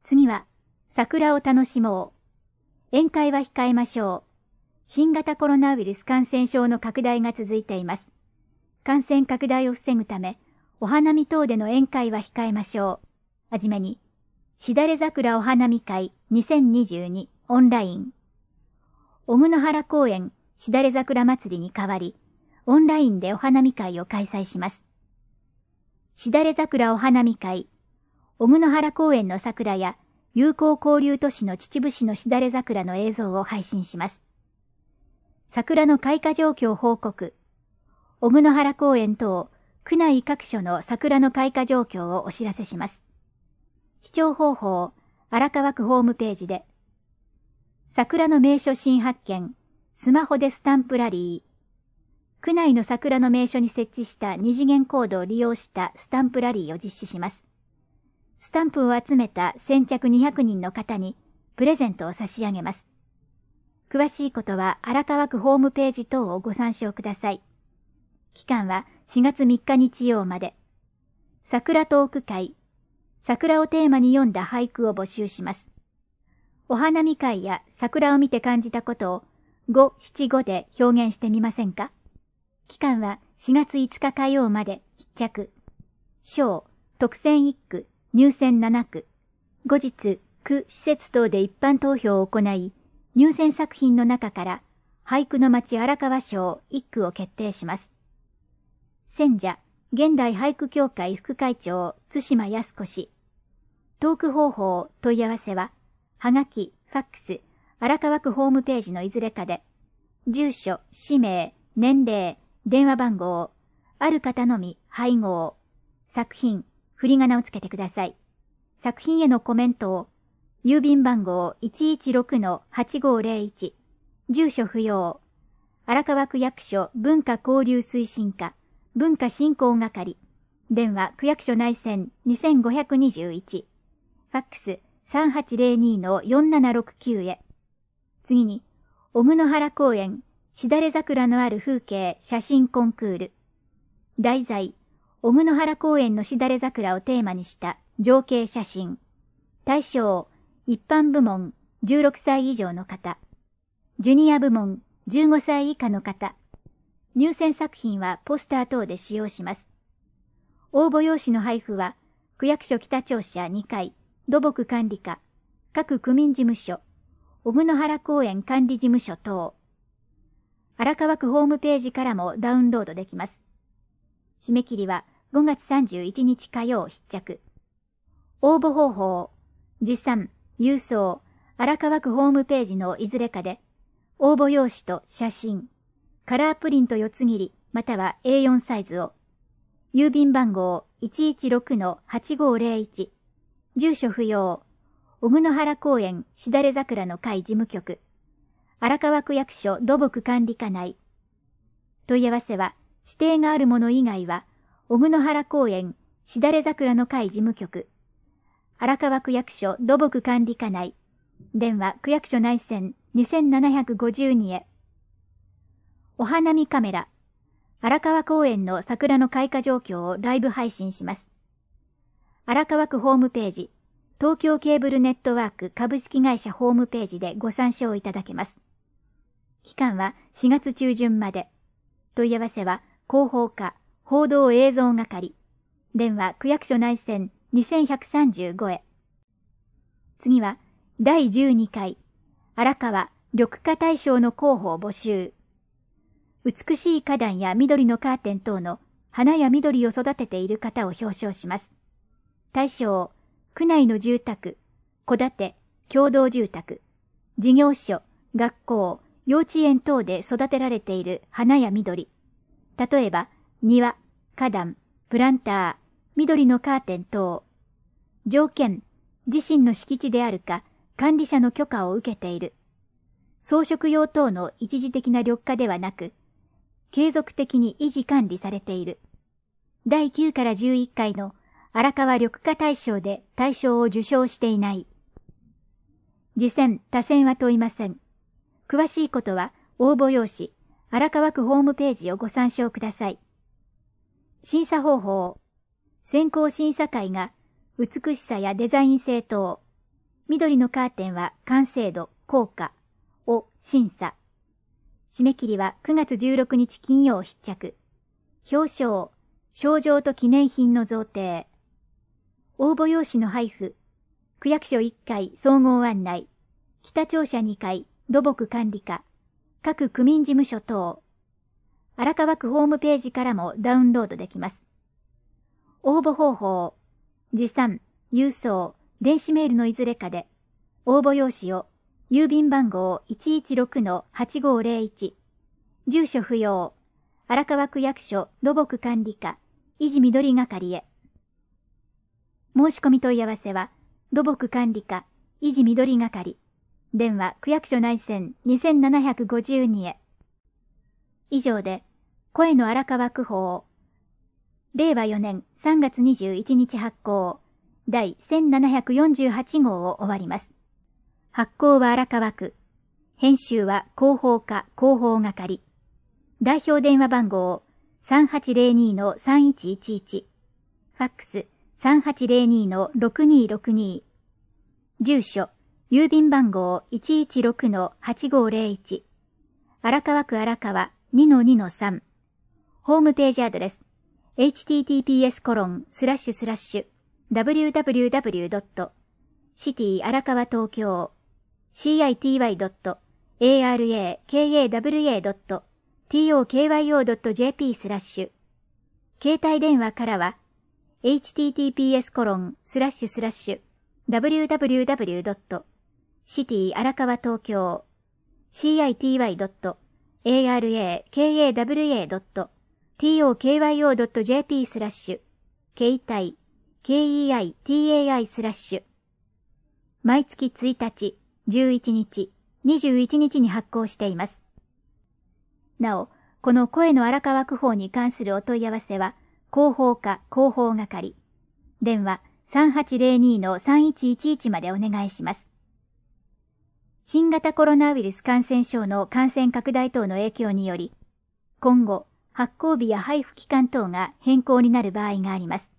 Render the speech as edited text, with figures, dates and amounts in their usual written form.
次は、桜を楽しもう。宴会は控えましょう。新型コロナウイルス感染症の拡大が続いています。感染拡大を防ぐため、お花見等での宴会は控えましょう。はじめに、しだれ桜お花見会2022オンライン。小久野原公園しだれ桜祭りに代わり、オンラインでお花見会を開催します。しだれ桜お花見会、小久野原公園の桜や友好交流都市の秩父市のしだれ桜の映像を配信します。桜の開花状況報告、小久野原公園等、区内各所の桜の開花状況をお知らせします。視聴方法、荒川区ホームページで。桜の名所新発見、スマホでスタンプラリー。区内の桜の名所に設置した二次元コードを利用したスタンプラリーを実施します。スタンプを集めた先着200人の方にプレゼントを差し上げます。詳しいことは荒川区ホームページ等をご参照ください。期間は4月3日日曜まで。桜トーク会、桜をテーマに読んだ俳句を募集します。お花見会や桜を見て感じたことを5、7、5で表現してみませんか？期間は4月5日火曜まで必着。賞、特選1句、入選7句。後日、区施設等で一般投票を行い、入選作品の中から俳句の町荒川賞1句を決定します。選者、現代俳句協会副会長、津島康子氏。トーク方法、問い合わせは、はがき、ファックス、荒川区ホームページのいずれかで、住所、氏名、年齢、電話番号、ある方のみ、配合、作品、振り仮名をつけてください。作品へのコメントを、郵便番号 116-8501、住所不要、荒川区役所文化交流推進課、文化振興係、電話区役所内線2521、ファックス3802-4769へ。次に、小久野原公園、しだれ桜のある風景写真コンクール。題材、小久野原公園のしだれ桜をテーマにした情景写真。対象、一般部門16歳以上の方。ジュニア部門15歳以下の方。入選作品はポスター等で使用します。応募用紙の配布は、区役所北庁舎2階、土木管理課、各区民事務所、小久野原公園管理事務所等。荒川区ホームページからもダウンロードできます。締め切りは5月31日火曜必着。応募方法、持参、郵送、荒川区ホームページのいずれかで、応募用紙と写真、カラープリント4つ切り、または A4 サイズを、郵便番号 116-8501、住所不要、小久野原公園しだれ桜の会事務局、荒川区役所土木管理課内。問い合わせは、指定があるもの以外は、小久野原公園しだれ桜の会事務局、荒川区役所土木管理課内、電話区役所内線2752へ。お花見カメラ、荒川公園の桜の開花状況をライブ配信します。荒川区ホームページ、東京ケーブルネットワーク株式会社ホームページでご参照いただけます。期間は4月中旬まで。問い合わせは広報課報道映像係、電話区役所内線2135へ。次は第12回荒川緑化大賞の候補を募集。美しい花壇や緑のカーテン等の花や緑を育てている方を表彰します。対象、区内の住宅、戸建て、共同住宅、事業所、学校、幼稚園等で育てられている花や緑。例えば、庭、花壇、プランター、緑のカーテン等。条件、自身の敷地であるか、管理者の許可を受けている。装飾用等の一時的な緑化ではなく、継続的に維持管理されている。第9から11回の荒川緑化大賞で大賞を受賞していない。次選、他選は問いません。詳しいことは応募用紙、荒川区ホームページをご参照ください。審査方法、選考審査会が美しさやデザイン性等、 緑のカーテンは完成度、効果を審査。締め切りは9月16日金曜必着。表彰、賞状と記念品の贈呈。応募用紙の配布。区役所1階総合案内。北庁舎2階土木管理課。各区民事務所等。荒川区ホームページからもダウンロードできます。応募方法。持参、郵送、電子メールのいずれかで、応募用紙を、郵便番号 116-8501、住所不要、荒川区役所土木管理課、維持緑係へ。申し込み問い合わせは、土木管理課、維持緑係、電話区役所内線2752へ。以上で、声の荒川区報、令和4年3月21日発行、第1748号を終わります。発行は荒川区。編集は広報課広報係。代表電話番号 3802-3111。ファックス 3802-6262。住所、郵便番号 116-8501。荒川区荒川 2-2-3。ホームページアドレス https://www.city 荒川東京 city.arakawa.tokyo.jp/ 携帯電話からは https://www.city 荒川東京 city.arakawa.tokyo.jp/ 携帯 KEITAI/ 毎月1日、11日、21日に発行しています。なお、この声の荒川区報に関するお問い合わせは、広報課広報係。電話 3802-3111 までお願いします。新型コロナウイルス感染症の感染拡大等の影響により、今後、発行日や配布期間等が変更になる場合があります。